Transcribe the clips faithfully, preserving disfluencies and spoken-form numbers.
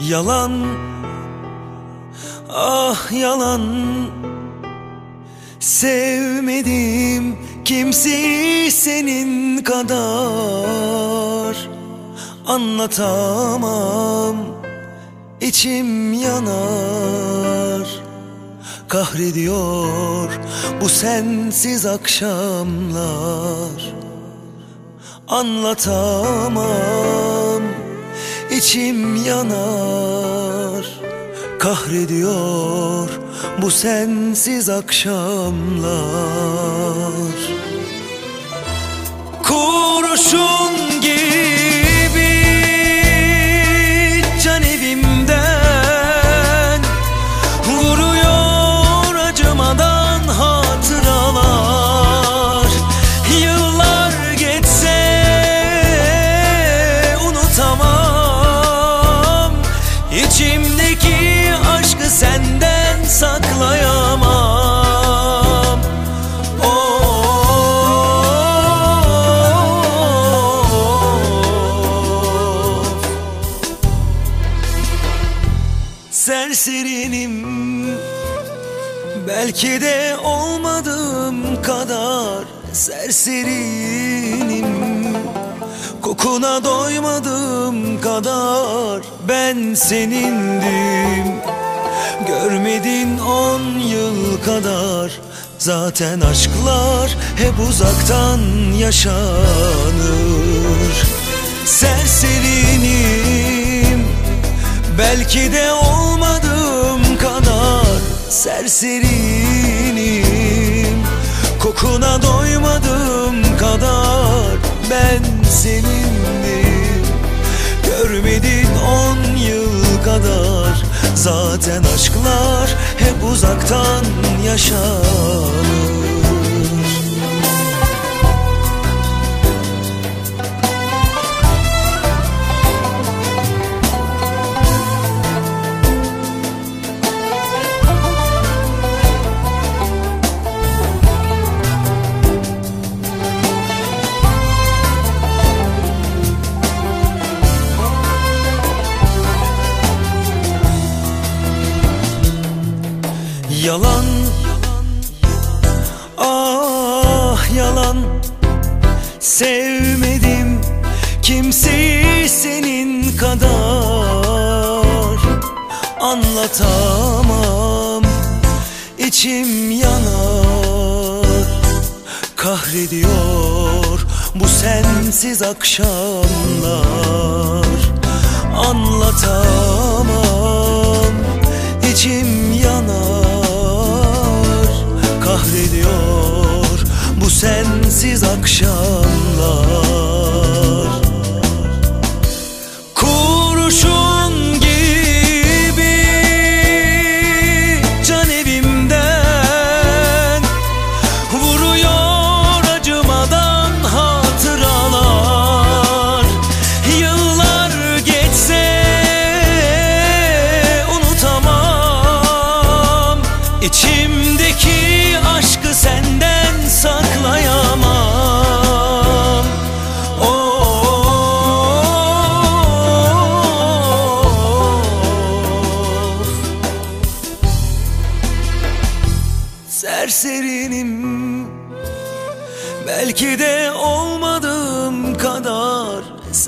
Yalan, ah yalan, sevmedim kimseyi senin kadar. Anlatamam, içim yanar. Kahrediyor bu sensiz akşamlar. Anlatamam, içim yanar. Kahrediyor bu sensiz akşamlar. Kurşun gibi can evimden vuruyor acımadan hatıralar. Yıllar geçse unutamam, İçimdeki aşkı senden saklayamam. Oh, serserinim, belki de olmadığım kadar serserinim. Kokuna doymadığım kadar ben senindim. Görmedin on yıl kadar. Zaten aşklar hep uzaktan yaşanır. Serserinim, belki de olmadığım kadar serserinim. Kokuna doymadığım kadar ben senindim. Görmedin on yıl kadar. Zaten aşklar hep uzaktan yaşanır. Yalan, ah yalan, sevmedim kimseyi senin kadar. Anlatamam, içim yanar. Kahrediyor bu sensiz akşamlar. Anlatamam, içim yanar. Kahrediyor bu sensiz akşamlar. Kurşun gibi can evimden vuruyor acımadan hatıralar. Yıllar geçse unutamam, İçimdeki aşkı senden saklayamam. Oh, serserinim, belki de olmadığım kadar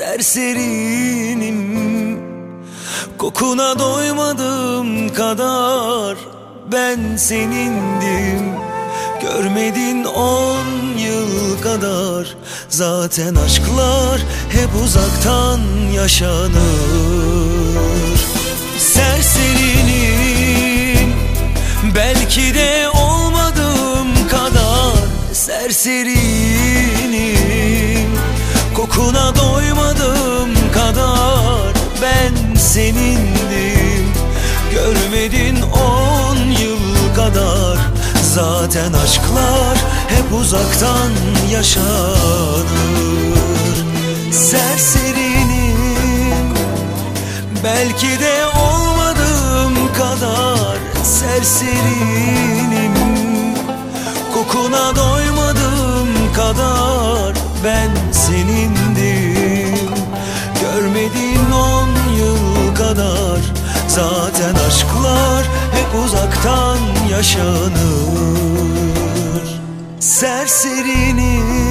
serserinim. Kokuna doymadığım kadar ben senindim. Görmedin on yıl kadar. Zaten aşklar hep uzaktan yaşanır. Serserinim, belki de olmadığım kadar serserinim. Kokuna doymadığım kadar ben senindim. Görmedin on yıl kadar. Zaten aşklar hep uzaktan yaşanır. Serserinim, belki de olmadığım kadar serserinim. Kokuna doymadığım kadar ben senindim. Görmedin on yıl kadar. aşklar hep uzaktan yaşanır. Serserinin